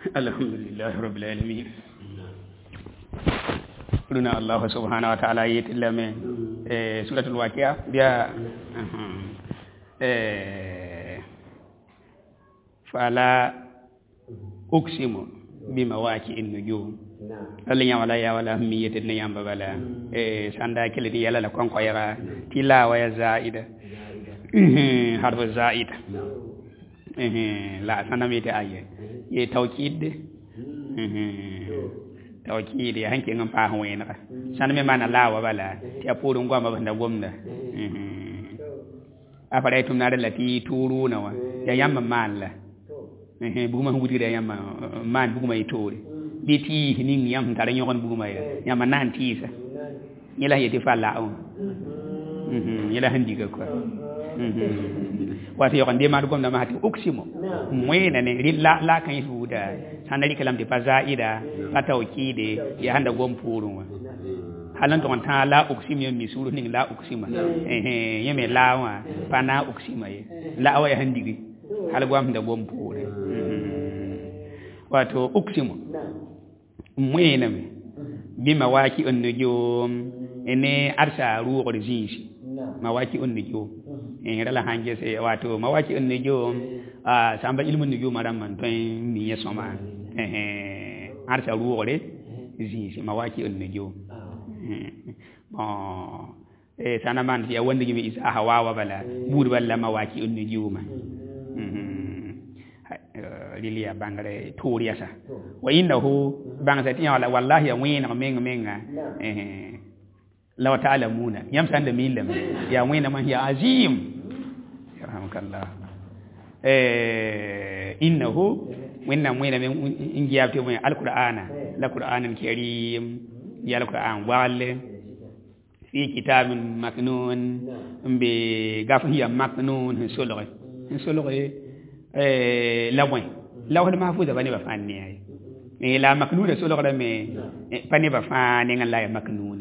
alhamdulillah rabbil alamin runa Allah subhanahu wa ta'ala yitillame suratul waqi'a biya fala uksimu bima waqi'in nujum allinya wala mi yitin yamba bala sanda kilidi yala la kon koyra tila wa zaida harfu zaida la sanamite aye ye tawkid tawkid ya hanke ngam pa hoyna saname mana lawa bala ti apuru ngoma banda gomna afare tum nare lati turu nawa ya yamma malla buguma huti de yamma man buguma itori biti ning yam tare nyogon buguma ya yamma nan tisa yela yeti falla on yela handiga ko wati yokan de ma dum na mahati uksimo moyena ne la kan yuda sanali kalam de fazaida fatawkide ya handa gom purun halan to ta la uksim yemi suru ning la uksima yeme lawa pana uksima ye la wa handigi hal gwam da gom pure wato uksimo moyena me bima waki on nujum ene arsa ruqo jinsi mawaki on nujum rala hanje se wato mawaki on nujum samba ilmu nujum maram man tan mi yesoma arsa ruqo jinsi mawaki on nujum bon sanaman ya wanda gibi isa hawa bala bur balla mawaki on nujuma lilia bangare toriasa wa innahu bangsa tiya wala wallahi wina menga law ta'lamuna yamsan da milam ya wina man ya azim yarhamukallah innahu wina men ingiyabte mo alqur'ana la qur'anan karim ya alqur'an wale fi kitabin maknun bi gafiya maknun sulughi lawin lawal mahfuza bani ba fanni ay me la maknuna so lokada me pani ba fanni ngal la maknuni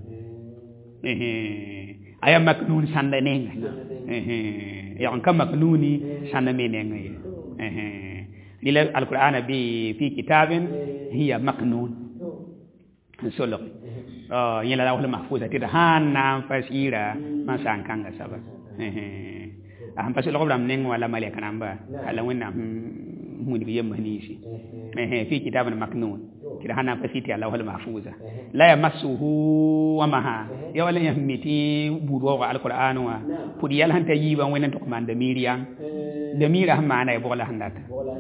aya maknun sanda nenga ya on kam maknuni sanda me nenga lila alqur'ana bi fi kitabin hiya maknun so lok yela lawal mahfuza tida hanna fasira masankanga saba aham pasu lo ram neng wala male kanamba ala wena mudi yem hanisi fi kitabun maknun kida hana fasiti ala wal mahfuza la yamassuhu wa maha ya wala yahmiti buru wa alquran wa pudi yal hanta yiba wena to komanda miriam de mira hamana e bola handata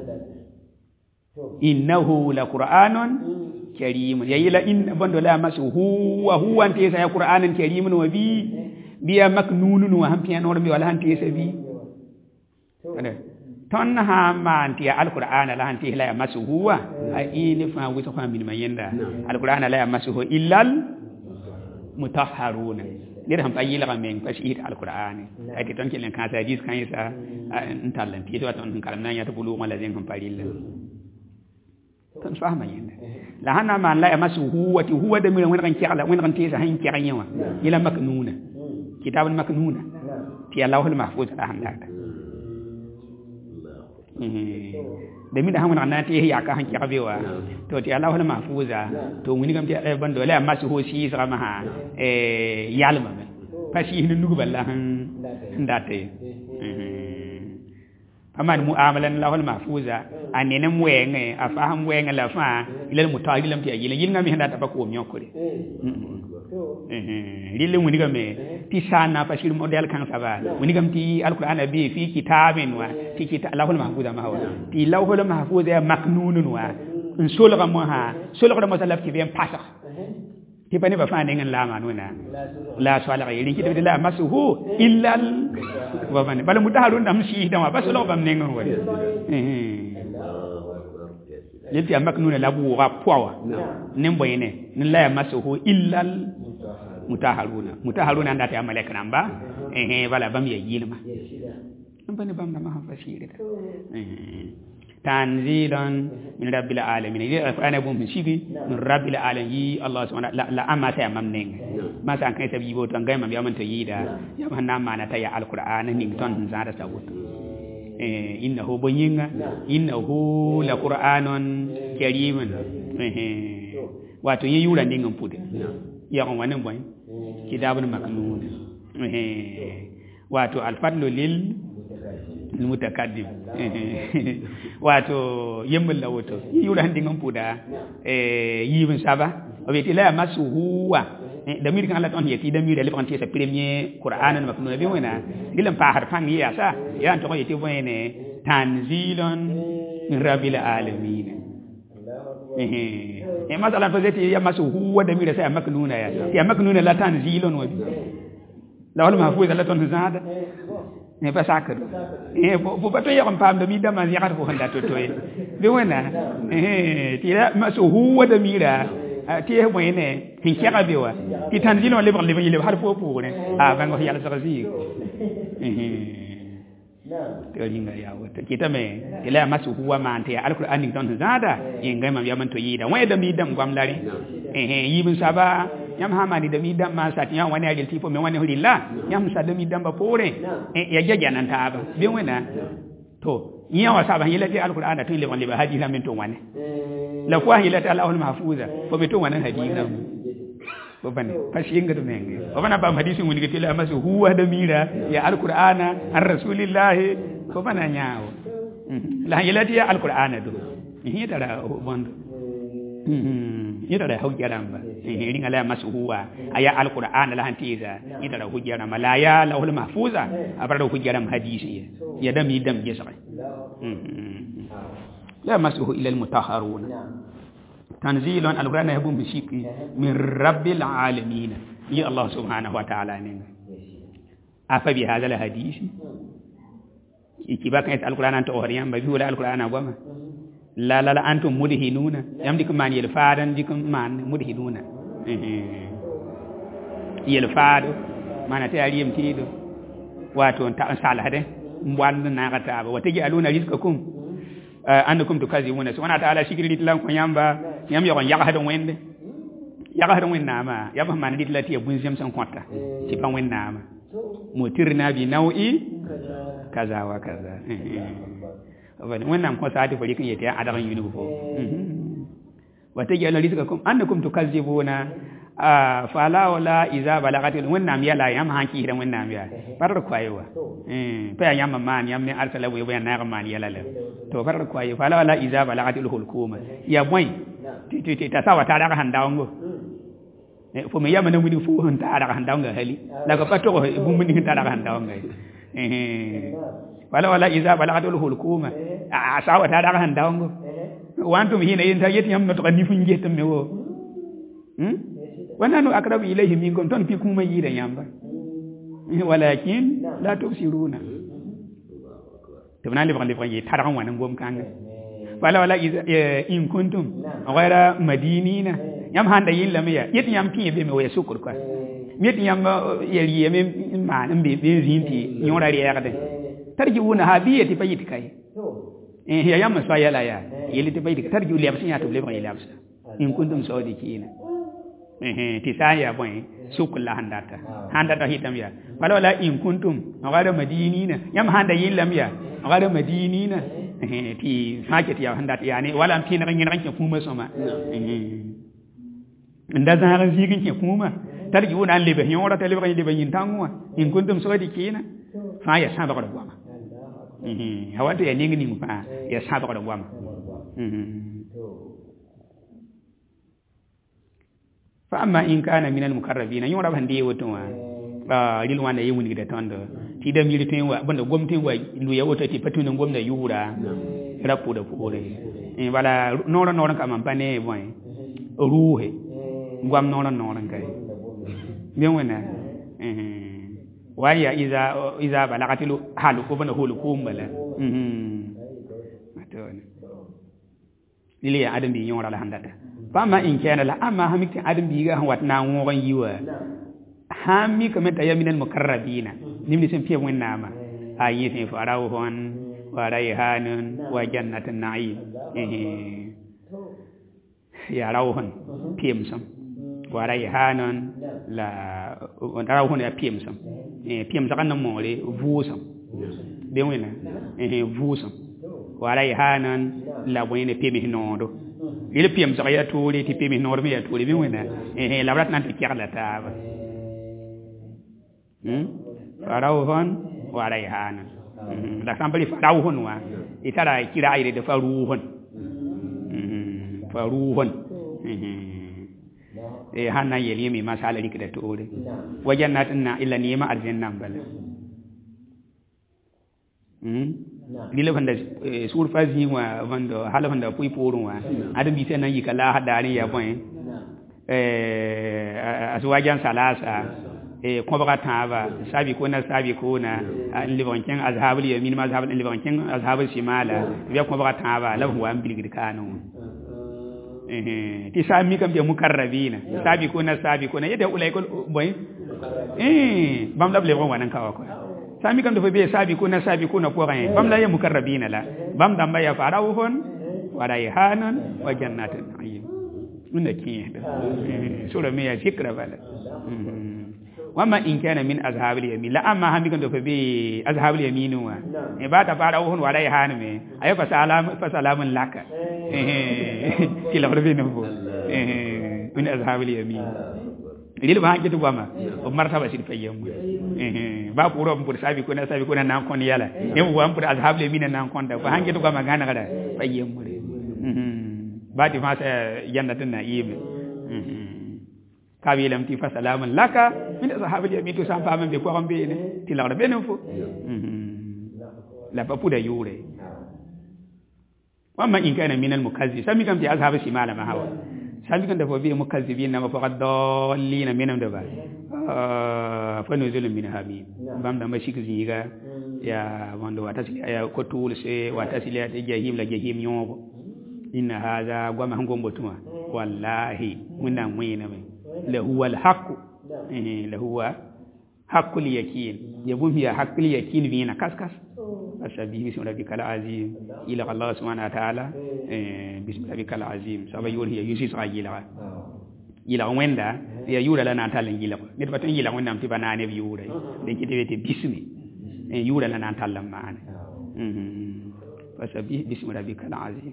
innahu laqur'anun karim ya ila in bondo la yamassuhu wa huwa anta ya qur'anan karimun wa bi biya maknunun wa hampian or mi wala hanti sabi ton ha man ti alquran la hanti la masuhu wa ini fa wi to fa min mayenda alquran la masuhu illal mutahharuna dir ham ayi la men fa shi alquran ay ti ton kilen kan sa dis kan isa ntalan ti to ton kalam na ya to bulu wala zen ham paril ton fa mayenda la hana man la masuhu wa ti huwa da min wen kan kiala wen kan ti sa hin kiya nyawa ila maknuna kitabun maknuna ti allahul mahfuz alhamdulillah demi da hamun annati ya ka hanki kabewa to ti allahul mahfuza to muni gam ti ban dole amma su ho shi sama ha yalma men fashi hin nugu ballahan ndate amad muamalan allahul mahfuza anene mwenge afaham wenge la fa ilal mutawilam ti yile yin ngam handa ta ko nyokore lille muni gam ti sana fashir model kan saba muni gam ti alquran bi fi kitabin wa ti kitab allahul mahfuza ma hawa ti lawhul mahfuza ya maknunun wa in sulga mo ha sulga mo salaf ki bien pasa ti bani ba fa ne ngan lama nuna la swala yi ki de la masuhu illa wa man bal mutaharun dam shi dama bas lo bam ne ngan wa yelti maknuna la bu wa powa nembo yene nin la masuhu illa mutaharuna ndata amaleka namba wala bam ya yilma bani bam na ma fasiri tanzilan min rabbil alamin ana bum sibi min rabbil alamin Allah subhanahu la amma ta mam neng ma san kai sabi bo tan gai mam ya man ta yida ya man na mana ta ya alquran ning ton zara sawut innahu bonyinga innahu la qur'anun karimun wato yin yura ndingam pude ya on wanen boy kitabun maknun wato al-fadlu lil mutakaddim wato yembal lawoto yura ndingam puda yibin saba obeti la masuhuwa damir kan Allah ton yeti damir le prendre sa premier Qur'an maknun bi wona dilam pa har fang ya sa ya to yeti wone tanzilun min rabbil alamin masalan fazeti ya masuhuwa damir sa maknuna ya maknuna la tanzilun wa bi la wala mahfuz la ton zada ne pas sakar faut pas to yaram pam de mi dama ziar fo handa to toy bi wona ti la masuhuwa damira ti he moyene tin kera biwa ti tanzilo le bar le har fo pour ne bango yalla sarasi to linga ya wata kita me ila masu huwa mante alquran ni don zada inga mam yaman to yida wai da mi dam gwam lari yibin saba yam hamani da mi dam ma sati yan wani ajil tipo me wani hulilla yam sa da mi dam ba pore ya jaja nan ta ba bi wena to yawa saba yilati alquran to le wani ba hadisa min to wani la kwa yilati allahul mahfuza fo be to wani hadisa ko bane fashi inga to menge o bana ba hadisi woni ke tila masu huwa da mira ya alqur'ana ar rasulillah ko bana nyaawo la yilati alqur'ana do hita da bondo hita da hujjaramba ringa la masu huwa aya alqur'ana la hantiza hita da hujjaramba la ya lahul mahfuza abar da hujjaram hadisi ya dam yidam jesa la masuhu ila almutahharun تنزيل القرآن يبون بشيء من رب العالمين يا الله سبحانه وتعالى أفبهذا الحديث كيف كانت القرآن أنت أهريان بيقول القرآن أقوم لا أنتم مدهنون يمديكم من يلفادن ديكم من مدهنون يلفاد ما نتعلم يمتيدو واتون تأسال هذا موان ناقتاب وتجعلون رزقكم أنكم تكذبون سبحانه وتعالى شكر لله كيامبا yam yogon yaga hadon wende nama yaba man dit lati bun jam san konta ci pan wenda ma mutirna bi nau'i kaza wa kaza wannan ko saati fari kan yete adaran yunu fo wata jalla rizqakum annakum tukazzibuna fala wala iza balagatil wannan yala yam hanki hidan wannan ya farar kwayewa fa yam man yam ne arsala wa bayan na man yala to farar kwaye fala wala iza balagatil hulkuma ya boy ti ta sawa ta daga handawango fo me yama na mudi fu hon ta daga handawanga hali la ko pato bu mun ni ta daga handawanga wala iza balagatul hulkuma a sawa ta daga handawango wantum hina yin ta yeti yam no to kan ni fu ngetam me wo wannan akrabu ilayhi minkum ton fi kuma yi da yamba walakin la tubsiruna to nan le ban yi taran wannan gom kanga wala in kuntum ghayra madinina yam handa yilla miya yeti yam tiye be me waya sukur kwa yeti yam yeli me man be zinti nyora riyade tarji wona habiyati payiti kai ya yam sa yala ya yeli te payiti tarji uli absin ya to le ban yeli absa in kuntum sawdikina tisaya boy sukula handata hitam ya wala in kuntum ghayra madinina yam handa yilla miya ghayra madinina ti haket ya handat yani wala tin ngin ranke kuma soma nda zaran zigin ke kuma tarji wona lebe yora tele ba lebe yin tangwa in kuntum sadiqina fa ya saba ko gwama hawante ya ningi ningu fa ya saba ko gwama fa amma in kana minal mukarrabina yora bande woto wa lil wanda yi wuni da tondo ti da miri tin wa banda gomtin wa lu ya woto ti patuna gomna yura rapu da pore wala nora kama bane boy ruhe gwam nora kai bien wena waya iza balagatil halu ko bana hulu kumbala matone lili ya adam bi yora la handata fama in kana la amma hamikti adam bi ga wat na ngoran yiwa hami kamata ya minal mukarrabina nimni sen fiye wenna ma ayi fa rawhon wa rayhanun wa jannatin na'im ya rawhon piem sam wa rayhanun la rawhon ya piem sam piem zakan na more vu sam be wena vusum wa rayhanan la boyne pemi nondo il piem sa ya touri ti pemi normi ya touri mi wena la brat nan ti kirla taaba farawhon wa rayhanan da sambali farawhon wa itara kira ayre de faruhon faruhon hanna yelimi masala likda touri wa jannatin illa nima aljanna bal lile vanda sur fazi wa vando hala vanda pui porun wa adam bi senan yikala hadari ya point aswajan salasa ko baka taba sabi ko na libon ken azhabul yamin mazhabul libon ken azhabul shimala ya ko baka taba la huwa ambil kanu ti sami kam be mukarrabina sabi ko na yada ulai ko boy bam dable ko wanan kawa ko sami kam dafa be sabi kuna ko ran bam la ya mukarrabina la bam damba ya farawhun wa rayhanan wa jannatin na'im inda kiye sura me ya zikra bala wama in kana min azhabil yamin la amma hami kam dafa be azhabil yamin wa e ba ta farawhun wa rayhanan me ayo fa salamun laka kila rabbi nabo min azhabil yamin lil ba hanke to bama o martaba sid fayem ba ko rom pour sabi ko na nan kon yala e mo wam pour azhab le mina nan kon da ko hanke to bama gana kada fayem mo ba ti fa jannatin na'im kabilam ti fa salamun laka min azhab le mi to sam fa man be ko rom be ne ti la be ne fo la pa puda yure wamma in kana min al mukazzib sami kam ti azhab simala ma hawa sami kan da fo bi mukazzibin na fa dallina minam da ba fa nuzulun min hamim bam da mashik ziga ya wando watasili ya ko tul se watasili ya jahim la jahim nyobo inna hadha gwama ngombo tuma wallahi munna mwina me la huwa al haqq la huwa haqqul yakin yabum hiya haqqul yakin bina kaskas asabi bismi rabbikal azim ila Allah subhanahu wa ta'ala bismi rabbikal azim saba yuri yusi sagila ila wenda ya yura lana talan gila ko net baton yila wenda amti banane bi yura de kitewete bismi yura lana talan maane asabi bismi rabbikal azim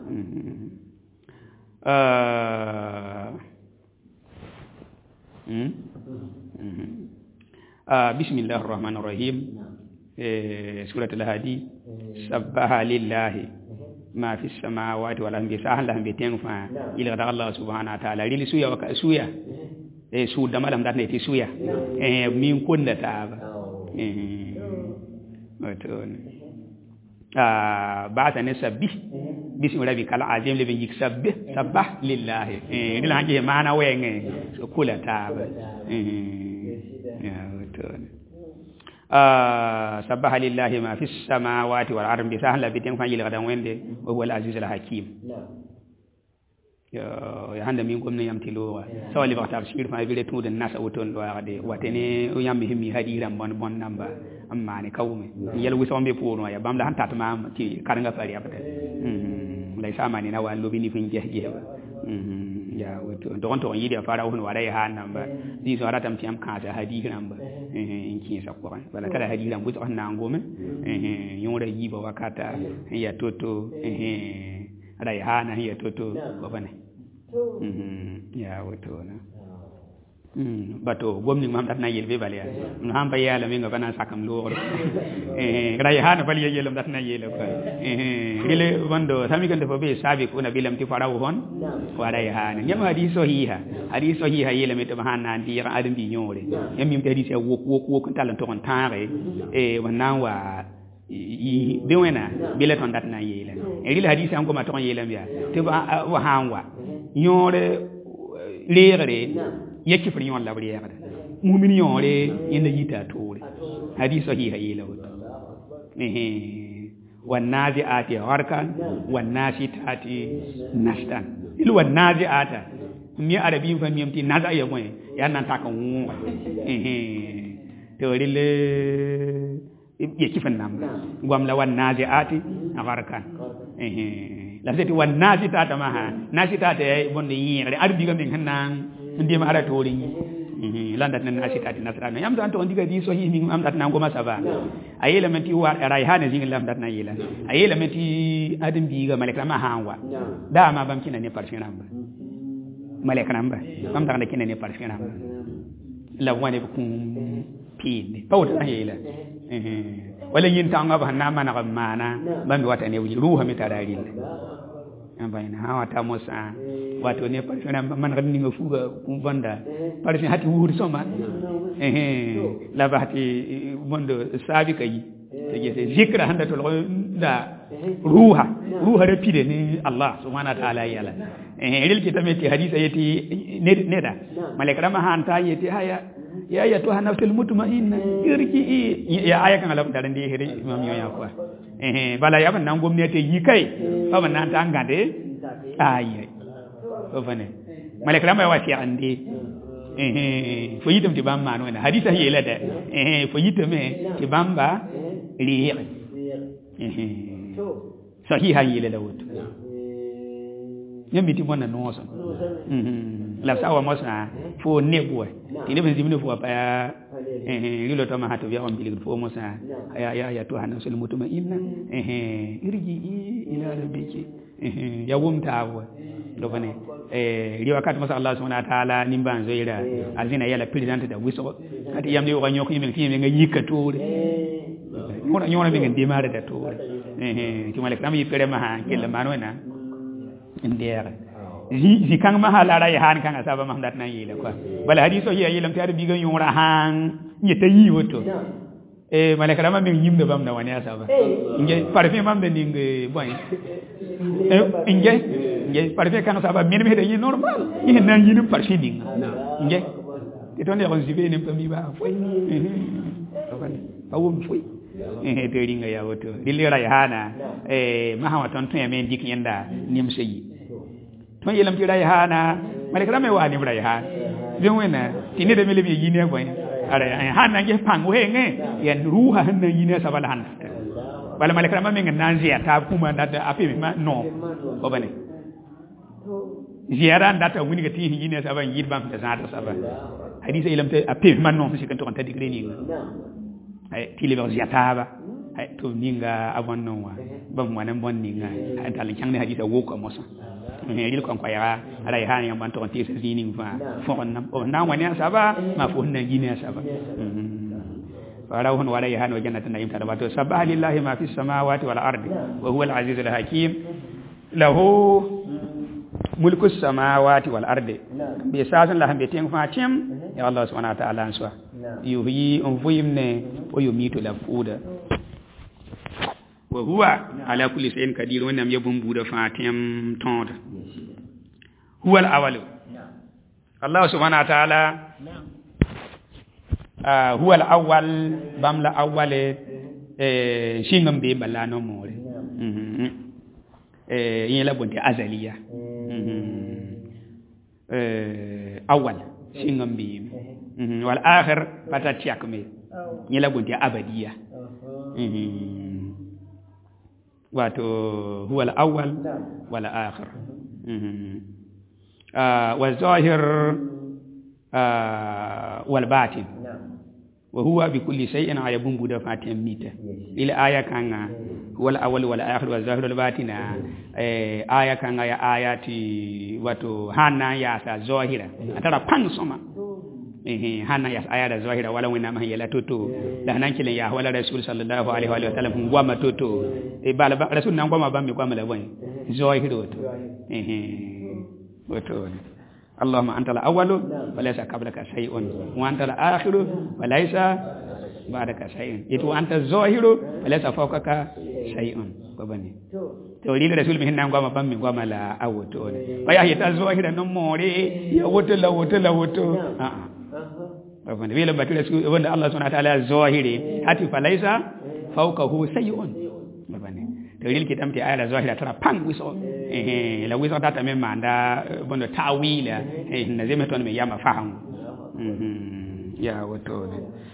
bismillahir rahmanir rahim سورة الهادي سبح لله ما في السماوات والأرض سهل لهم بتنفع إلى غدا الله سبحانه وتعالى ريل سويا وكسويا سود دم لهم داتني تسويا مين كون دتاب بعد نسبح بسم ربك العظيم لبن يكسبح سبح لله ريل هنجي معنا وين كل تاب سبح لله ما في السماوات والأرض بسهل بتن فاجل غدا وينده وهو العزيز الحكيم يا هند منكم يمتلوا سوالي وقت تفسير ما بيري تود الناس وتون دو غدي واتني يامهم هديرام بون نمبر اما ني كومي يلو سوم بي فونو يا بام لا هانتات ما تي كارغا فاري ابدا لي ساماني نا والو بي ني فين جيه ya wato don to yi da fara hun ware ha nan ba di so ara tam tiam ka ta hadi nan ba in kin sa ko bala kada hadi nan bu na ngome yon da yi ba wakata ya toto ara ya na ya toto ko bane ya wato na bato gomni mam dat na yelbe bale no hamba yala mi nga bana sakam lo ra ya na bali yelam dat na yele ko gele wando sami kan defo be sabi ko na bilam ti faraw hon wara ya na nyam hadiso hiha yele mi to hanna ndi ra adam bi nyore nyam mi te hadisi wok talan to on tare wannan wa be wena bile ton dat na yele rile hadisi an ko ma to yelam ya te wa hanwa nyore lere yake fri yon labri ya kada mu'min yore yanda yita tore hadisi sahiha yela wato wan nazi'ati gharkan wan nasitati nastan il wan nazi'ata mi arabi fa mi amti naza ya moy ya nan takan wu to rile yake fan nam gwam la wan nazi'ati gharkan la seti wan nasitata ma ha nasitata bonde yire arabi ga min hanan ndi ma ara tori landat nan asitati nasrano yam dan to ndiga di so hi mi am dat nan goma saba ayela menti wa raihana zingin lam dat na yela ayela menti adam biga malaka ma hanwa da ma bam kina ne parfin ramba malaka ramba bam da kina ne parfin ramba la wani ku pin pawta ayela wala yin tanga ba na mana mana bam wata ne ruha mi tararil bayna hawa ta musa wato ne parfin man ganni nga fuga kum banda parfin hati wuur soma la bahati mondo sabi kay te zikra handa to da ruha rapide ni Allah subhanahu wa ta'ala yala ril kitameti hadisa yati neda malaka ma hanta yati haya ya ayatuha nafsul mutma'inna irki ya aya kan alam dalan di hede imam yo yakwa bala yaban nan gomnati yi kai fa ban nan ta ngade ayi ko fane malaka ma wasi ande fo yitam ti bam manu na hadisa yela da fo yitame ti bamba rihi sahiha yela da woto nyamiti mona noso la sawa mosa fo nebwa tine ben zimne fo pa rilo to ma hato ya on bilig fo mosa ya to hana sul mutuma inna irji ila rabbiki ya wumta wa do bane riwa kat mosa Allah subhanahu wa ta'ala nimban zoira azina yala president da wiso kati yamni ko nyoko yimen fi nga yika tore mona nyona be ngende mare da tore ki malek nam yi fere ma ha kella manona ndere zi kan mahala rai han kan asaba mahdat nan yele kwa bal hadiso yi yelam tare bigan yura han nyeta yi woto malaka rama min yimbe bam na wani asaba nge parfum mam de ninge boy nge parfum kan asaba min me de yi normal yi nan yi nim parfum ninga nge to ne on zibe nim pami ba foi awum foi te ringa ya woto dilira ya hana mahawa ton tun ya men dik yenda nim seyi ton yelam ti ray hana malaka me wani ray hana bin wena tini da mele bi yine boy ara hana ge pang we nge yan ruha hana yine sabal han bala malaka me ngi nan ziata kuma da api ma no ko bane ziara ndata woni ga ti yine saban yid bam da zata saba hadisa yelam te api man no si kan to ta digre ni ay tili ba ziata ba ay to ninga abon no wa bam wana bon ninga ay tal chang ne hadisa wo ko mosa ril kon ko ya ray han yam ban to ti se zini fa fo nam o na wani saba ma fo na gine saba wala hon wala yahan wa jannatin na'im tadabatu sabbaha lillahi ma fis samawati wal ardi wa huwa al aziz al hakim lahu mulku samawati wal ardi bi sasan la hambe ten fa tim ya Allah subhanahu wa ta'ala answa yuhyi on fuyimne o yumitu la fuda wa huwa ala kulli shay'in qadir wa nam yabum buda fatim tonda huwa al-awwal Allah subhanahu wa ta'ala huwa al-awwal bamla awwale shingam be balano more yin la bonte azaliya awwal shingam be wal akhir patatiak me yin la bonte abadiya wato huwa al-awwal wal akhir wa zahir wal batin wa huwa bi kulli shay'in ayabun buda fatin mita ila aya kanga huwa al-awwal wal akhir wal zahir wal batin aya kanga ya ayati wato hana ya sa zahira atara pan soma hana ya aya da zahira wala wina ma yala toto da nan kilin ya wala rasul sallallahu alaihi wa sallam ngwama toto bala rasul nan ngwama ba mi kwama la wani zahiro to wato اللهم أنت الأول وليس قبلك شيء وأنت الآخر وليس بعدك شيء يتو أنت الظاهر وليس فوقك شيء ببني تولي الرسول مهنا نقوم بامي نقوم لا أوتون ويا هي الظاهر نموري يا وتلا وتلا وتو ببني ويلا بتقول رسول وند الله سبحانه وتعالى الظاهر حتى فليس فوقه شيء ببني تولي الكتاب تي آية الظاهر ترى بان ويسو la wiso data me manda bondo tawila na zeme ton me yama fahamu ya wato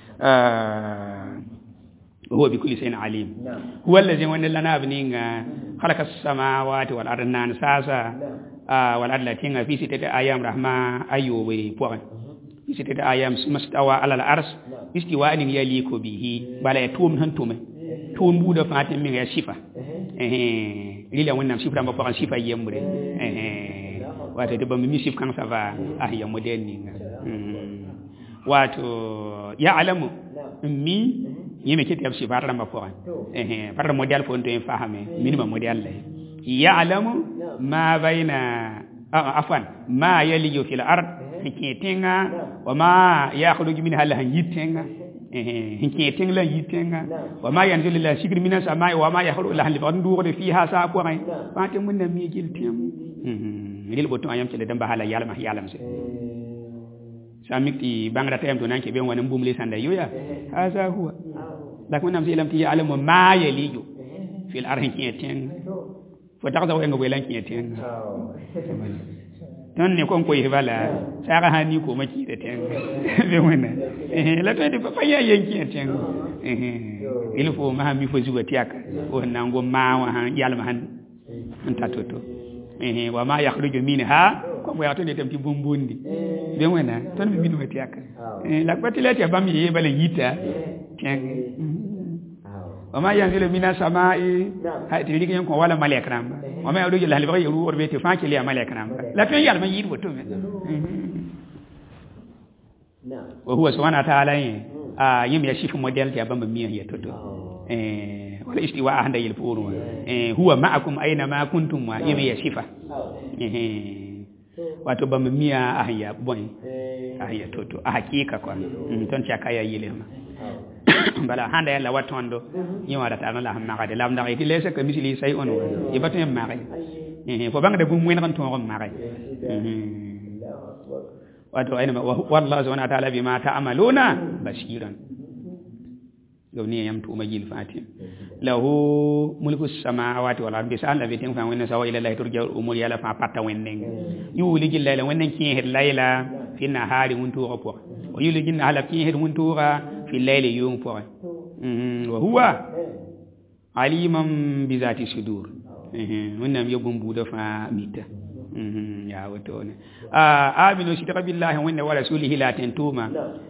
huwa bi kulli shay'in alim huwa allazi wa lana abninga khalaqa as-samawati wal arda nan sasa wal arda tinga fi sitati ayam rahma ayyubi po c'était ayam sumastawa ala al-ars istiwa an yaliku bihi bala ya tum han tume tum bu da fatin min ya sifa lila wannan sifa ba fa sifa yembre wato da ba mi sif kan sa va ya moderni wato ya alamu mi yeme kiti absi barra ma fo barra model fo ndo en fahame minimum model la ya alamu ma baina afan ma yaliyu fil ard hinketenga wa ma yakhruju min hal yitenga hinketenga la yitenga wa ma yanzilu la shikri min as-samai wa ma yakhruju la hal ndur fiha sa ko ay fate mun na mi gil tem lil boton ayam ci le damba hala yalam se samikti bangra tayam to nanke be wona mbum le sanda yuya hasa huwa dak munam silam ti ya'lamu ma yaliyu fil ard hinketenga fo taxaw nga welan hinketenga non ne kon ko yibala saka hani ko maki da ten be wona la to de fa ya yanki ten il faut ma mi fo zuwa tiaka o nango ma wa han yalma han antatoto wa ma yakhruju minha ko bo yato de tam ti bombondi be wona ton mi minu tiaka la patila ti bam yi bala yita ten wa ma yanzilu minas samai ha ti ligi ko wala malaikan wa ma yaudu la halba yuru orbe te fa ke li malaikan la to yalma yi woto me wa huwa subhanahu wa ta'ala yim ya shifu model ti abamba mi ya toto wala istiwa handa yil furu huwa ma'akum aina ma kuntum wa yim ya shifa wato bamba mi ahya bon ahya toto hakika kwa ton chaka ya yilema bala handa yalla watondo yima da tan la hamna gade lam da iti lesa ka misili say on ibatu yam mare fo banga de gum wen kan ton mare wato ayna wallahi subhanahu wa ta'ala bima ta'maluna bashiran gawni yam tu majil fatim lahu mulku samawati wal ardi sa'ala bi tin fa wena sawa ila lahi turja umur yala fa patta wenden yuli gilla wenden ki het layla fi nahari muntu ko o yuli ginna hala ki het muntu في الليل يوم فوق وهو عليم بذات الصدور ونم يبون بودا فاميتا يا وتون امنوا شتق بالله وان ورسوله لا تنتوما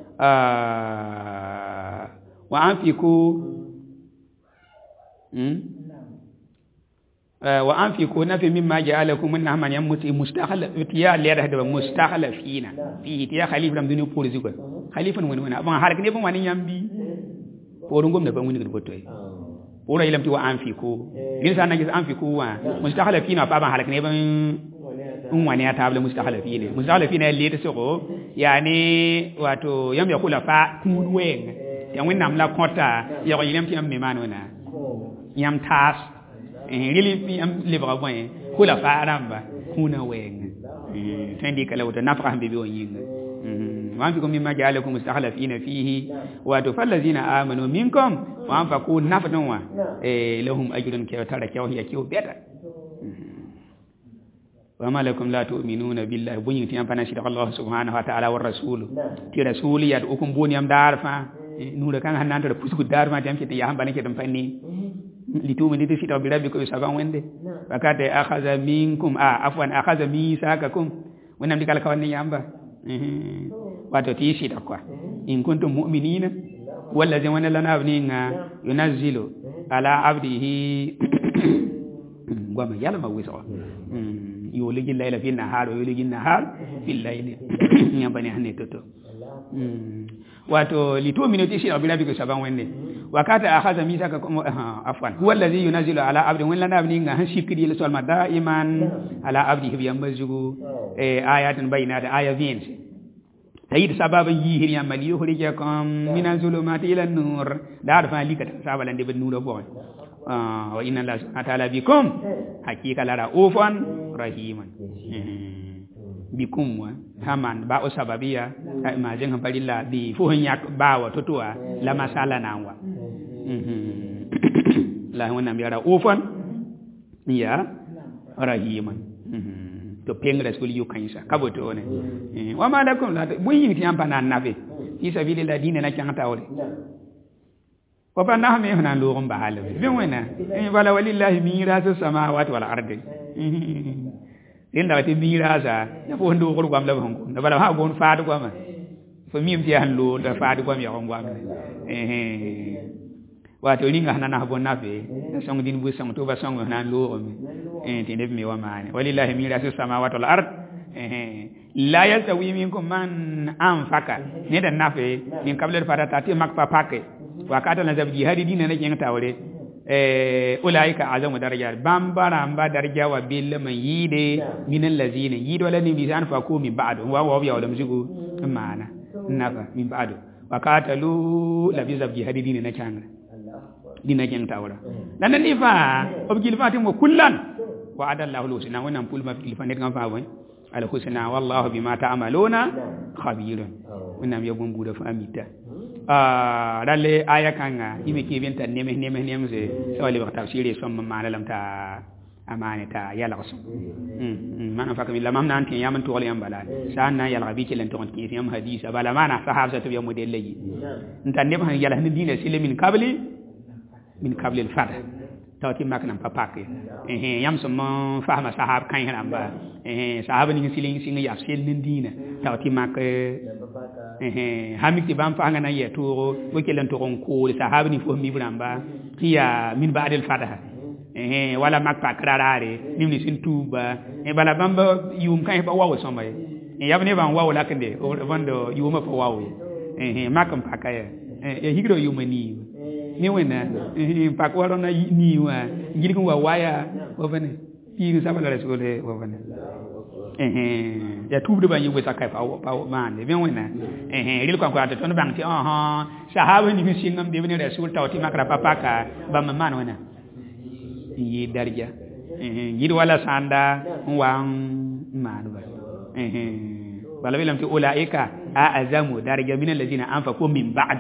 وأنفقوا نفي مما جعلكم من نعم يموت مستخلف يا لير هذا مستخلفين فيه يا خليفة من دنيا بوليسكو خليفة من أبغى حرك نبغى واني يامبي بورونغم نبغى واني كنبوتوي بورا يلام توا أنفقوا إنسان نجس أنفقوا مستخلفين أبغى حرك نبغى واني أتابع مستخلفين اللي تسوقه يعني واتو يام يقول فا كونوين يام وين نملا كوتا يقول يلام تيام ميمانونا يام تاس really am libra boy kula faramba kuna wen tendi kala wata nafqa bibi wonyinga wa anfiqu mimma ja'alakum mustakhlifina fihi wa tufallazina amanu minkum wa anfaqu nafdan wa lahum ajrun kawtara kawhiya kiw beta wa ma lakum la tu'minuna billahi bunyi ti ampana shi Allah subhanahu wa ta'ala wa rasul ti rasuliyat ukum boni am darfa nura kan hananta da pusu darma ti am ti ya hambane ke dum fanni litumi diti sita birabbikum saban wende wakati akhadha minkum afwan akhadha misakakum wannan dikala kawanni yamba wato ti sita kwa in kuntum mu'minina wallazi wana lana abninga yunazzilu ala abdihi gwama yala mawiso yuliji layla fi nahar yuliji nahar fil layli yamba ne hanne toto wato lituminu ti sita birabbikum saban wende wakati akhadha misakakum afwan huwa alladhi yunazzilu ala abdihi wa lana abninga hasikri li salma daiman ala abdihi bi yamzugu ayatin bayinat ayatin tayid sababan yihir yamali yukhrijakum min az-zulumati ila an-nur dar fa likata sabalan de nura bo wa inna allaha subhanahu wa ta'ala bikum hakika la raufan rahiman bikum wa haman ba o sababia ma jenga balilla bi fu nyak bawa totoa la masala nanwa la wona mi ara ufan ya rahiman to pengra sul yu kanisa kaboto ne wa ma lakum la buyi ti ampa nan nabe fi sabilillah dina na kan tawle wa fa na me hona lo gomba halu be wona wala walillahi mirasu samawati wal ardi inda ti mirasa na fo ndo ko gwam la hongo na bala ha gon faadu gwama fo mi mti han lo da faade gom ya on gwam wato ringa hanana bon nafe song din bu song to ba song nan lo ti ne mi wa mane walillahi mirasu samawati wal ard la yastawi minkum man anfaka ne da nafe min qabla farata ti makfa pake wakata na zabji hadi dina ne kin tawre ulaika azamu daraja bambara amba daraja wa bil man yide min allazina yido la ni bisan fa ko min ba'du wa ya wala mzigo mana nafa min ba'du wakata lu la bi zabji hadi dina na kanga dina kin tawra dan ni fa obgil fatim kullan wa adallahu lusina wannan pulma fil fa ne kan fa wai al husna wallahu bima ta'maluna khabirun wannan ya gungu da famita dalle aya kanga yimi ke benta neme se sawali ba tafsiri som maana lam ta amane ta yalla so mana fakami lamam nan tin yaman to wala yambala sanna yalla bi ke len to tin yam hadisa bala mana sahaba to yamu de leji ntan ne ba yalla ni dina silamin min qabli al-fath tawti maknam papake yam som fahma sahab kan hamba sahaba ni siling singa yaf sel nin dina tawti mak hamik ti bam fa ngana ye to wekelen to ron ko sahaba ni fo mi bramba hiya min ba'd al-fath wala mak pa krarare nimni sin tuba bala bamba yum kan ba wawo somba yabne ban wawo lakande o vando yuma fo wawo makam pakaya higro yumani ni wena pak waro na ni wa ngiri ko waya o bane fi sabala rasule o bane ya tubdu ba yugo sakai pa man be wena ril ko ta ton bang ti sahaba ni singam be ne rasul tawti makra papaka ba man wena yi darja ngir wala sanda wang man ba bala bilam ti ulaika a azamu darja min allazina anfaqu min ba'd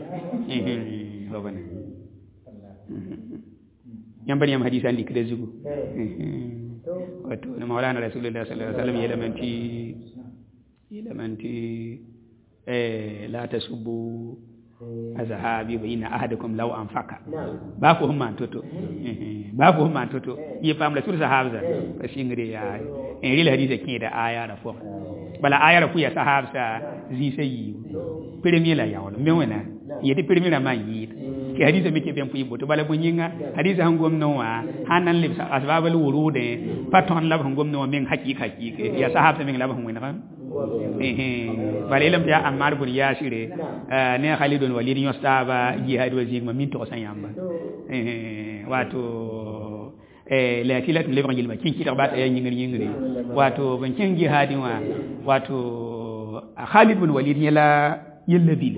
nyambani yam hadisa andi kede zugo wato na maulana rasulullah sallallahu alaihi wasallam yelamanti la tasubbu azhabi wa inna ahadakum law anfaqa ba ko humman toto yi pam la sur sahabza kasingre ya en ril hadisa kida aya da fo bala aya ra ku ya sahabza zi sayi premier la yawlo menwena yeti premier la manyi ke hadisa mi ke ben pu yiboto bala bunyinga hadisa hangom no wa hanan lib asbabul wurude paton la hangom no men hakika ya sahabta men la hangom na bala ilam ya ammar bun yashire ne khalidun walid yostaba jihad wazigma min to sanyamba wato la tilat le bangil ma kinki tabat ay nyingri wato ban kin jihadin wato khalid bin walid yala yelabil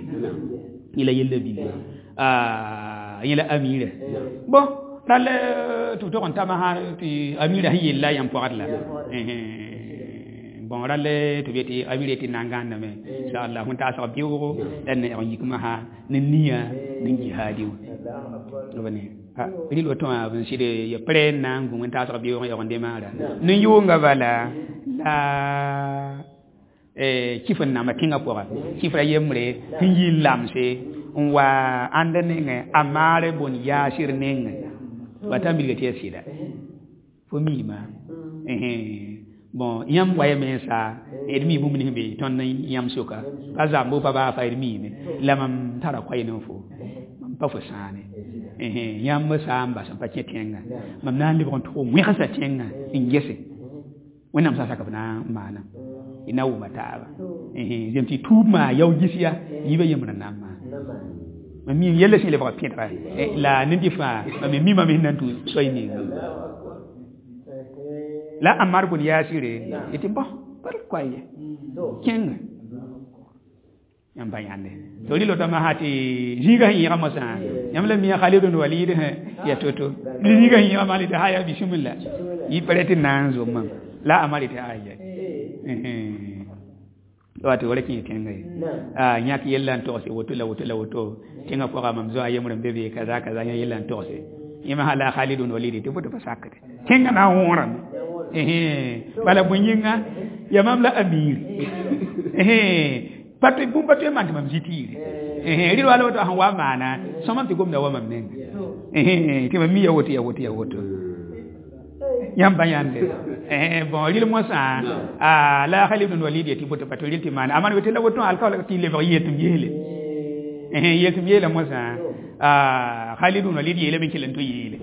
yela amira bon dal to on tama ha ti amira yella yam poatla bon ralle to beti amira ti nanganda me inshallah hun ta sa biwo dan ne on yikma ha ne niya ne jihadi woni ini lo to abin shi de ya prena ngun ta sa biwo ya on de mara ne yunga bala la kifan na makinga pora kifra yemre hinji lamse wa andene amare bon yashir nenge watambi gatia sida fo mi ma bon yam waye mensa edmi bu mini be ton yam soka azambo baba fa edmi me lamam tara kwai no fo pa fo sane yam samba sa pa chetenga mam nan li bon to mwe sa tenga ingese wonam sa saka bana mana ina wu mataba zemti tuma yaw gisiya yibe yemna namma mami yelle si le ba pietra la nindi fa mami mami nantu soyni la amar bun yasire iti ba par kwaye kenga yamba yande to lilo tama hati jiga yi ramasa yamla mi khalidun walid ya toto jiga yi amali da haya bismillah yi pareti nanzo mam la amali ta aya wato wala kin tenga nyaki yellan to se woto la woto tinga ko gamam zo ayemre bebe kaza nya yellan to se yima hala khalidun walid te boto fasakate kenga na woran bala bunyinga ya mamla amir patu bumba te man mam jitiri rilo wala to hanwa mana somam te gomna wa mam nenga te mi ya woto yamba yande bon ril mo sa la Khalid ibn Walid yati boto patoril ti man aman wete la woton alkawla ti le yetum yele yetum yele mo sa Khalid ibn Walid yele min kilen to yele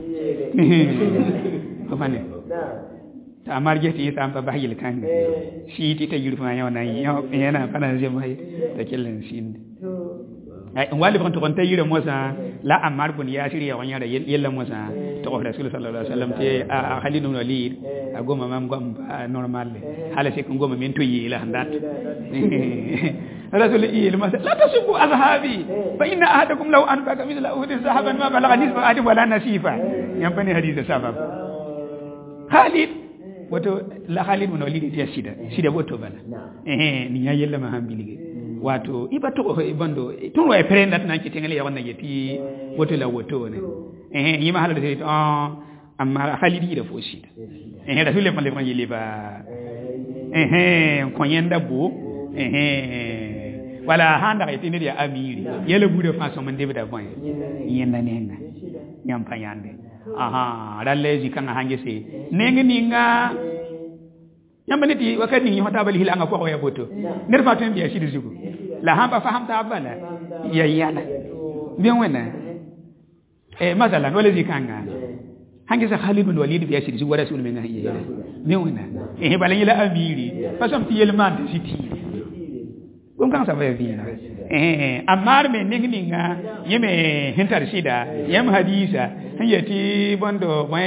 ko fane ta marjeti ta amba bahil kan shi ti ta yurfa yana yana fana je mai ta kilen sinde ay wali ban to kon tayire mosa la amar bun yasir ya wanya da yella mosa to rasul sallallahu alaihi wasallam te Khalid ibn Walid agoma mam gom normal hala se ko goma men to yila handat rasul il masa la tasubbu azhabi fa inna ahadakum law anfaqa mithla uhudin zahaban ma balagha nisfa ahadin wala nasifa yan bani hadith sabab Khalid wato la Khalid ibn Walid ya sida wato bala ni ya yella ma hambilige wato iba to ko ibando tun wa prenda tan ki tengale ya wannan yati wato la wato ne yima halade te amma Khalid yi da foshi rasul le man yele ba ko yenda bu wala handa ite ne ya amiri yele bude façon man debida bon yenda nenga nyam payande dalle ji kan hange se nenga ninga nyambaniti wakati ni hota bali hilanga ko ya boto nerfa tan biya shi dizugo la hamba fahamta abala ya yala bien wena masalan wala zikanga hange sa Khalid ibn Walid biya shi dizugo rasul men ngahiye bien wena bala yila amiri fasam ti yelman siti kum kan sa ba vina amar me ninga yeme hintar shida yam hadisa yati bondo mai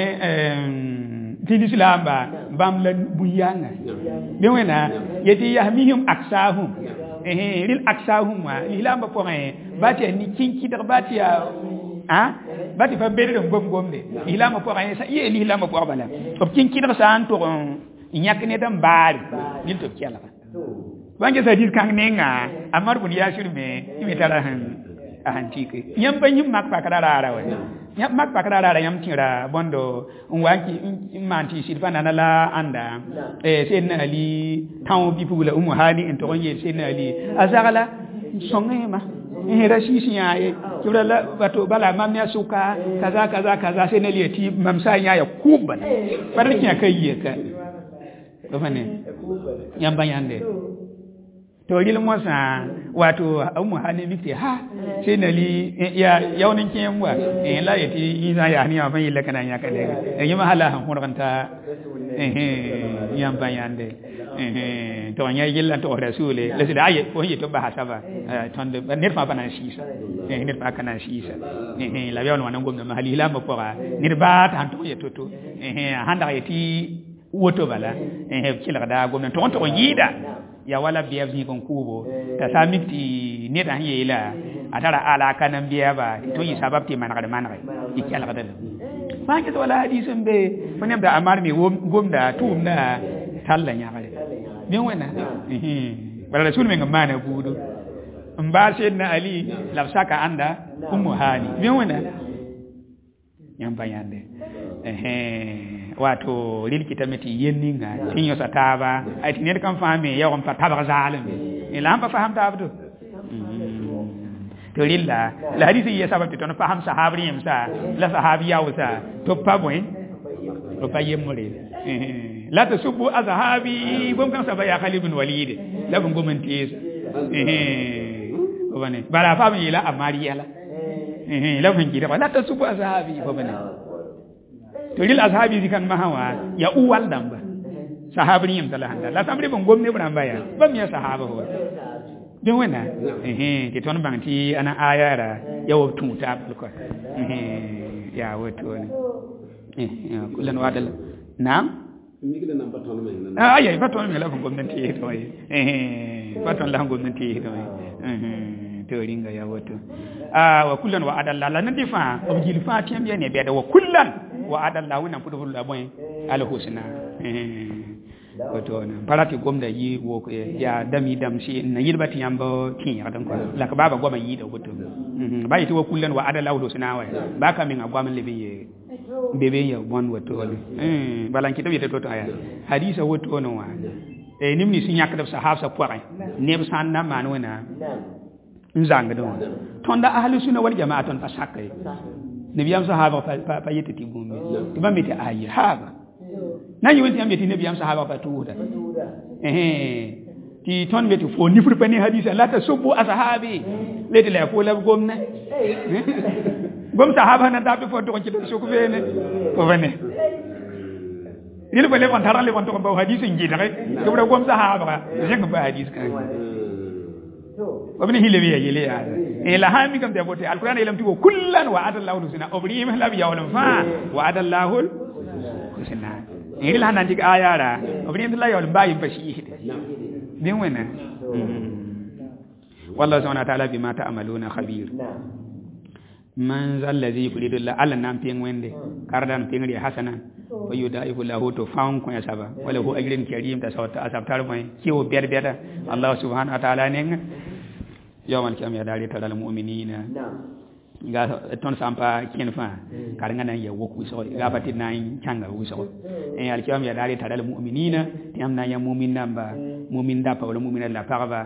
tin Islam ba bam la buyanga be wena yati yahmihim aksahum ril aksahum wa Islam ba point bati ni kinki da bati ya bati fa bere ngom gomde Islam ba point sa ye Islam ba bala op kinki da sa anto nyak ne dan bari nil to kiala bange sa dis kan nenga amar bun yashir me imetara han tike nyam banyum mak pakara wa nyam mak pakara yam tira bondo wanki manti silfana la anda sen ali taw bi pula hani en to onye sen ali azagala songema rashishi yae kibra la bato bala mamnya suka kaza sen ali ti mamsa ya kubana barki akaye ka bafane nyam banyande to ril mosa wato hani mikte sai nali ya yaunin kin wa la yati isa ya ni ban yilla kana ya kade yima hala han horanta yam bayande to nya yilla to rasule la sida aye ko yito ba hasaba tonde net fa bana shisa net fa kana shisa la yawan wannan gomna mahali la ma pora nit ba tan to yetoto handa yati woto bala kila da gomna to yida ya wala biya zi kon kubo ta samiti ne da yela atara ala kanan biya ba to yi sababti man kada man rai ikala kada ba ke to wala hadisin be wani da amar me gomda tumna tallan ya kare bin wannan bala rasul men gamana gudu mba sayyidina ali lafsaka anda ummu hani bin wannan yan bayande wato lil kitamati yenninga tinyo sataba ay tinel kan fami ya on pataba zalim ila am faham tabdu to lilla la hadisi ya sabab to faham sahabri yamsa la sahabiya wasa to paboy to payemore la tasubbu azhabi bum kan sabaya Khalid ibn Walid la bum gomentis ko bane bara fami ila amariya la bum gira la tasubbu azhabi ko bane to lil ashabi zikan mahawa ya uwal damba sahabri yim talahanda la samri bon gomne bran baya bam ya sahaba ho bin wena ke ton banti ana ayara ya wabtu ta ko ya wato ne kullun wadal na'am mi gida nan baton men ay baton men la gomne ti to baton la gomne ti to to ringa ya wato wa kullan wa adalla la nan difa o jil fatiyam ya ne be da wa kullan wa adalla wannan fudu fudu abun alhusna wato nan parati gomda yi wo ya dami damshi na yilbati yambo kin ya dan ko la ka baba goma yi da wato ba yi to wa kullan wa adalla alhusna wa ba ka min agwa min lebe ye bebe ya bon wato balan ki tabi to aya hadisa wato no wa nimni sin yakada sahaba sa poire ne san na manwana nzanga don tonda ahli sunna wal jamaa ton pasakai nabiyam sahaba pa yete tibumbi tibamite ayi haba na yi wenti ameti nabi am sahaba batuda ti ton beti fo ni furpa ni hadisa la ta subu ashabi leti la ko la gomna gom sahaba na tabi fo to ci do su ko bene ko bene il ba le ban taran le ban to ba hadisa ngi da ko da gom sahaba jeng ba hadis kan وابن هيلبي يلي إلى هامي كم تبوتي القرآن يلم تقول كلًا وعد الله الحسنى أبراهيم لا بيعلم فا وعد الله الحسنى إلى هنا نجيك آية را أبراهيم لا يعلم باي بشيء دين وين والله سبحانه وتعالى بما تعملون خبير من ذا الذي يريد الله على نام بين وين كاردان بين ري حسنا ويدعيه له تفاهم كون يسابا ولا هو أجرين كريم تسوت أسبتار ما كيو بير بير الله سبحانه وتعالى نين يوم القيامة يداري ترى المؤمنين ga ton sampa ken fa karanga nan ya woku so ga pati nan changa wuso alkiyam ya dare tadal mu'minina tiam na ya mu'min namba mu'min da pa wala mu'min la parva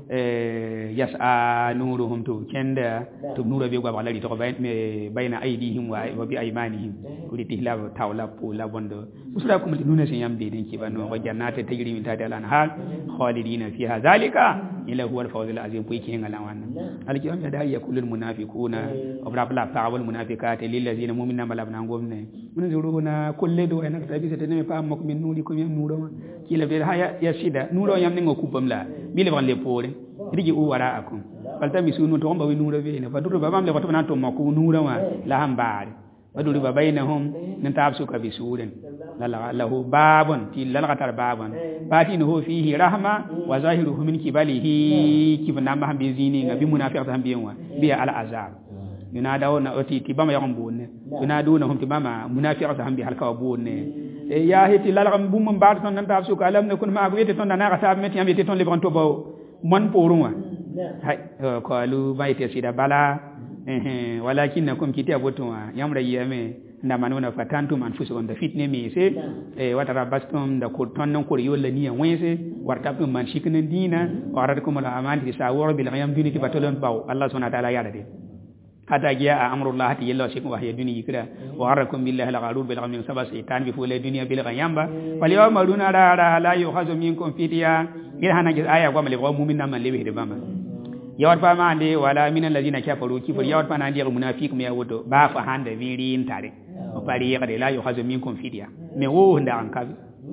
yas'a nuruhum tu kenda tu nuru be gwa lari to bayna aydihim wa bi aymanihim kuli tihla tawla pula bondo usra kum nuna sen yam de den ki bano ko jannata tajri min tahtiha al-anhar khalidina fiha zalika ila huwa al-fawz al-azim pu ki ngala wan alkiyam ya dare ya kulul munafiquna وبرابلا تعاون المنافقات للذين مؤمنين بلا بنغومنه من زورنا كل دو انا تبي ستني فام مؤمن نوري كم نورو كيلا بير هيا يشيدا نورو يام نغو كوبم لا بيل بان لبوري ريجي او وراءكم فالتمي سونو تو مبا نورو بينا فدور بابام le ko to mako nuro ma la hambare waduri babainahum nantabsuka bisurin lahu babun til lagatar baban batinuhu fihi rahma wa zahiruhu min kibalihi kibna ma hambi zini ngabi munafiqata hambi wa bi al azab yunadawna oti tibama yaqambune yunadunahum tibama munafiqata hambi halka wabune ya hiti lalagam bum mbar ton nantabsuka alam nakun ma agwete ton na ga sab meti amete ton lebranto baw mon poruma hay qalu bayti sida bala walakinakum kitabutuma yamra yame na manuna fatantum anfusukum da fitne me se watarabastum da ko tonnon ko yolla niya wense wartabtum man shikna dina waradakum al amani sawur bil ghayam dini ki batolon baw Allah subhanahu wa ta'ala yada de hata giya amrullah ti yalla shikum wa dini yikra warakum billahi al gharur bil ghamim sabas itan bi fule dunya bil ghayamba wal yawma luna la yuhazu minkum fitiya ila hana aya kwa male mu'minna man lebe de bama yawar fa ma ande wala minal ladina kafaru kifur yawar fa na ande munafiq me yawodo ba fa handa virin tare o pari ya la yuhazu minkum fidia me wo nda an kabi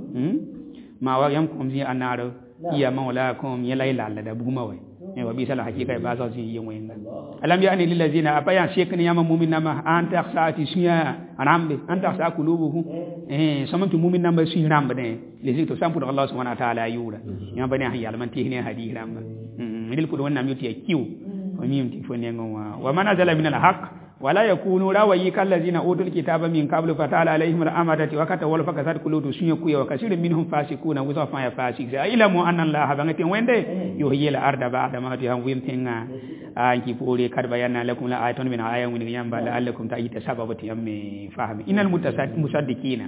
ma wa yam kum zi anaro ya maulakum ya laila da buma wai ne wa bi sala hakika ba za su yi wenga alam ya ani lil ladina apaya shekni yama mu'minna ma anta khsati suya anambe anta khsa kulubuhu samantu mu'minna ba su ramba ne lezi to sampu Allah subhanahu wa ta'ala yura yam bani ha yalman tihne hadi ramba ndil ko wonna mi ti kiw o mi ti fo nengo wa manazala min al haqq wala yakunu rawayi kallazina utul kitaba min qablu fatala alaihim al-amadati wa kata wal fakasat kulutu sunya kuya wa kasirun minhum fasikuna wa fa ya fasik za ilamu anna allah bangati wende yuhyil arda ba'da ma ti hangwim tinga anki pore kad bayana lakum la ayatun min ayatin min yamba la'allakum ta'ita sababati ammi fahmi innal musaddiqina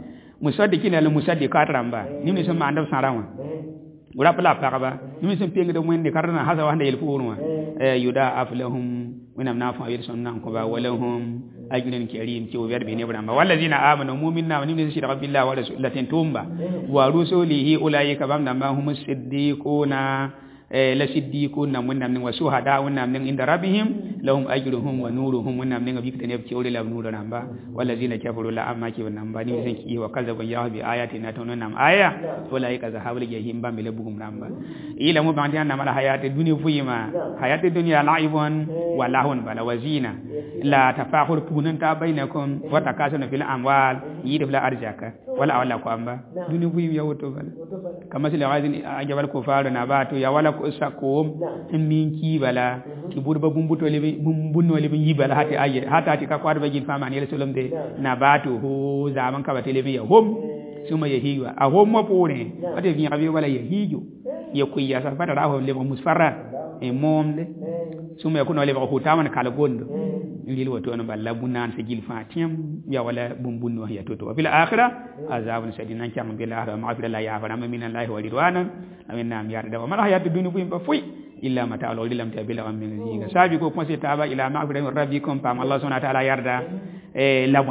al musaddiqat ramba nimni so mandam sarawa wala pala paraba nimi sen pengi de wende karna hasa wanda yel furuma yuda aflahum winam nafa yirson nan ko ba walahum ajrin karim ci werbe ne bramba wallazina amanu mu'minna nimi shi rabbillahi wa rasulatin tumba wa rusulihi ulaika bamna ma hum siddiquna la siddiquna munam wa shuhada munam inda rabbihim lahum ajruhum wa nuruhum munam ne bi kitane ci ore la nuru namba wallazina kafaru la amma ki namba ni sen ki wa kaza ya bi ayatina to nam aya ulaika zahabul jahim ba mele bugum namba ila mu bandi anna mala hayati dunya fuyima hayati dunya la'ibun wa lahun bala wazina la tafakhur punanta bainakum wa takasuna fil amwal yidif la arjaka wala wala ko amba dunya fuyima ya woto bala kama sila gazin ajabal kufaru na batu ya wala ko sakom min ki bala ki burba bumbuto le bumbunno le yi bala hati ayi hata ti ka kwado bagin fama ne rasulum de na batu ho zaman ka batele bi ya hom suma ya hiwa a hom ma pore ate bi abi wala ya hijo ya kuya sa fata raho le musfarra e momde suma ko no le ko taman kala gondo ngil wato no balla bunan se gil fatiyam ya wala bumbunno ya toto wa fil akhirah azabun sadina kiyam bil akhirah ma'afira la ya fara min Allah wa ridwanan aminna am yarda wa mal hayatu dunya bu fui illa mata al lam ta bil min ziga sabi ko ko se taba ila ma'afira rabbikum pam Allah subhanahu wa ta'ala yarda la moy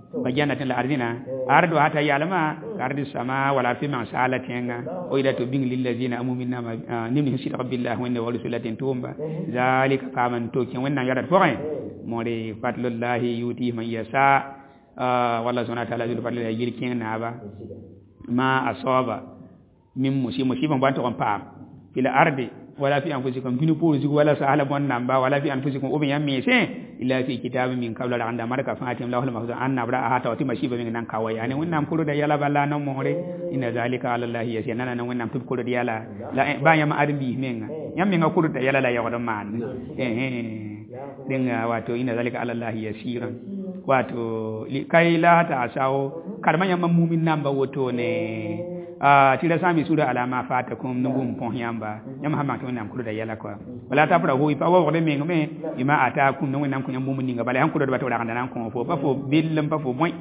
بجنة الأرضين أرض حتى يعلم أرض السماء ولا في مسالتين وإذا تبين للذين أموا منا نمنهم سيد رب الله وإن ورسولة تومبا ذلك كامن توكي وإن يرد فوقين مولي فضل الله يؤتيه من يشاء والله سبحانه وتعالى ذو الفضل يجيركين نابا ما أصاب من مصيبة بانتو قام في الأرض ولا في أنفسكم بنو بورزق ولا سهل بون نامبا ولا في أنفسكم أبين يميسين إلا في كتاب من قبل عند مرك فاتم الله المحفوظ أن نبرأ أحد وتم مصيبة من نكوا يعني وين نام كل ده يلا بلا نموري إن ذلك على الله يسير نانا وين نام كل ده يلا لا بايا ما أدم بيه مينغ يم مينغ كل ده يلا لا يقدر مان dengan waktu ini zalika ala Allah yasiran waktu kaila ta asao karma yang memumin namba woto ne tira sami sura alama fatakum nubum pon yamba nyam hama to nam kuda yala kwa wala ta pra hui pa wo de meng me ima ata kun no nam kun nyam mumin ninga bale han kuda ba to da kan ko fo ba fo billam ba fo moy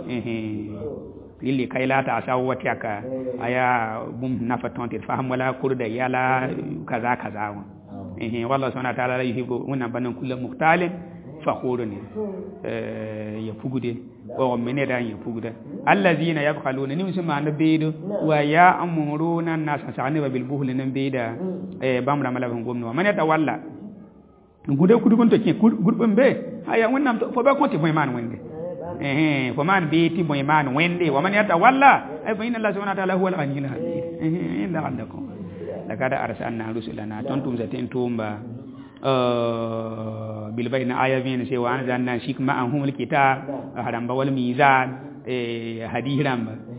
lili kaila ta asao watiaka aya bum nafa tontir faham wala kuda yala kaza kaza والله سبحانه وتعالى يحب ونبنا بنن كل مختال فخورن يفوغد ومن يدا يفوغد الذين يبخلون نمسما نبيد ويأمرون الناس سعني بالبخل نبيدا بامرا ملهم غومنو من يتولى gude kudu kon to ci gudbe mbe haya wonnam to fo ba konti moy man wende fo man be ti moy man wende wa man yatawalla ay fa inna allah subhanahu wa ta'ala huwa al-ghaniyyul hamid illa andakum lakada arsalna rusulana tontum zatin tumba bil bayna ayatin se wa anzalna shikma anhumul kitab haram wal mizan hadiram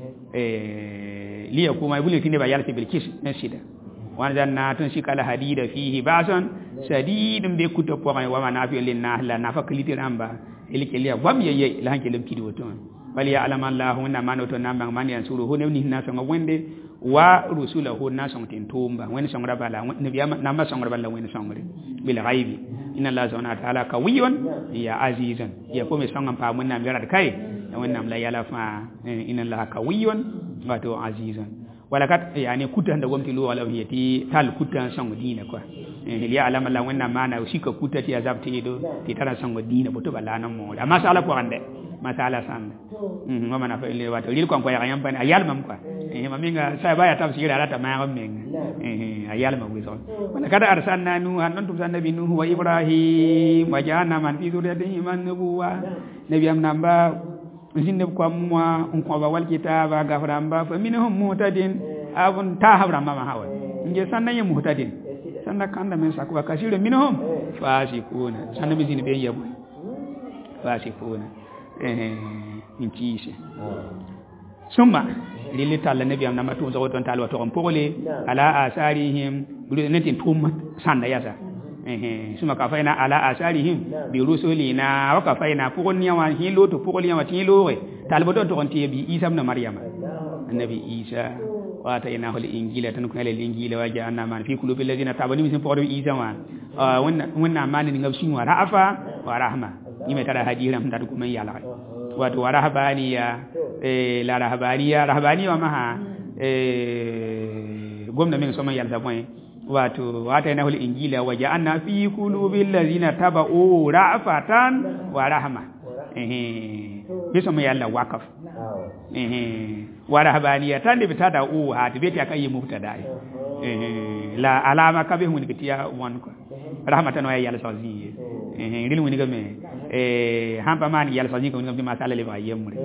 liya kuma ibuli tinde ba yalti bil kis nasida wa anzalna tun shikala hadida fihi ba'san sadidun be kuto po wa manafi linna la nafakliti ramba ilikeliya wam yeye la hankelem kido ton bal ya alama allah na manoto namba man yansuru hono ni na so wende wa rusulahu na song tin tumba wen song rabala nabi na ma song rabala wen song re bil ghaibi inna allah subhanahu wa ta'ala kawiyun ya azizan ya ko me song pa mun na mi rat kai wen nam la yala fa inna allah kawiyun wa to azizan wala kat yani kutan da gomti lo wala yati tal kutan song dina kwa ya alama la wen na mana usika kutati azabti do ti tara song dina boto bala na mo amma sala ko ande masala san ngoma na fa ile wato lil ko ya yam ban ayal mam kwa maminga sai baya tafsir ala ta ma ngom ayal mam wiso wala kada arsalna nuhan antum san nabi nuh wa ibrahim wa ja'alna man fi zurriyyatihi man nubuwa nabi am namba zinne ko amwa on ko ba wal kitaba gaframba fa minhum muhtadin abun ta habra ma hawa nge sanna ye muhtadin sanna kanda men sakwa kasiru minhum fasikuna sanna bizini be yabu fasikuna intiise summa lili talla nabi am namatu zo ton talwa to pole ala asarihim bulu netin tum sanda yasa summa ka faina ala asarihim bi rusulina wa ka faina pokon yawa hilo to pokon yawa tilo re talbo don to onti bi isa ibn maryama nabi isa wa ta ina hol injila tan ko le injila wa ja'alna man fi qulubi alladhina tabani min pokon isa wa wonna mani ngam sinwa rafa wa rahma yime tara hadiram tadu ko men yala wato rahabaniya la rahabaniya wa maha gomna min soma yalda moy wato wata ina hul injila wa ja'alna fi qulubil ladzina taba'u ra'fatan wa rahma biso mo yalla wakaf wa rahabaniya tan de bitada o ha de beti akayi mubtada la alama kabe hun bitiya won ko rahmatan wa yalla sazi ndil woni game hampa man yalla sazi ko ngam masala le ba yemre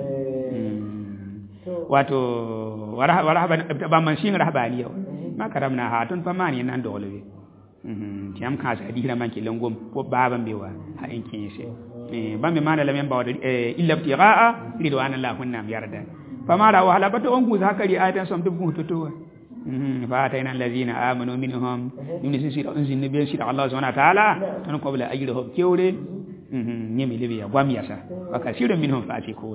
wato warahban ba man shin rahbaniya ma karamna ha ton pa man nan dole tiam ka sa dira man ke lengom po baba mbewa ha en kinse bambe man la men bawde illa ibtiraa ridwana la hunna yarda famara wa halabatu on ku zakari ayatan som dum ku to فاتينا الذين آمنوا منهم من النبي صلى الله عليه وتعالى تن قبل أجرهم كيوري نيمي لبيا وامياسا وكثير منهم فاسقون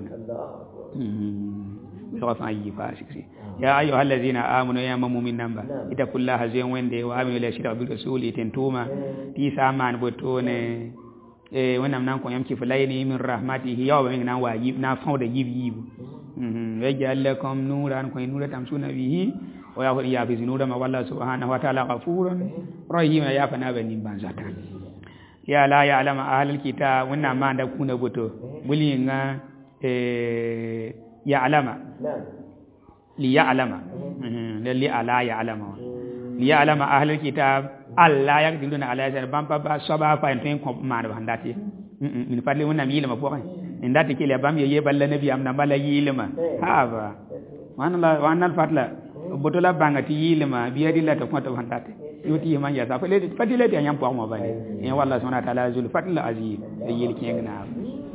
سوف أي فاسق يا أيها الذين آمنوا يا مؤمنين نمبا اتقوا الله زين وندي وآمنوا إلى شرع بالرسول تنتوما تيسامان بوتونه wannan nan ko yamki fulaini min rahmatihi yawa min nan wajib na fawda yibi yaj'alakum nuran ko nura tamsuna bihi wa ya bi zinura ma wallahu subhanahu wa ta'ala ghafurun rahim ya fana bani banzata ya la ya'lamu ahlul kitab wannan ma da kuna buto bulinga يعلم ليعلم لألا يعلم ليعلم أهل الكتاب ألا يقدرون على ذلك بامبا صبا فاين كوم ما بهنداتي من فضل ونام يلما بوين إن داتي كلا بام يبال النبي أمنا بلا يلما هذا وانا الفضل بطلا بانغتي يلما بيدي لا تكون تبهنداتي يوتي من يسافر فدي لا تيام بوما بالي إن والله سبحانه وتعالى ذو الفضل العظيم يلكينا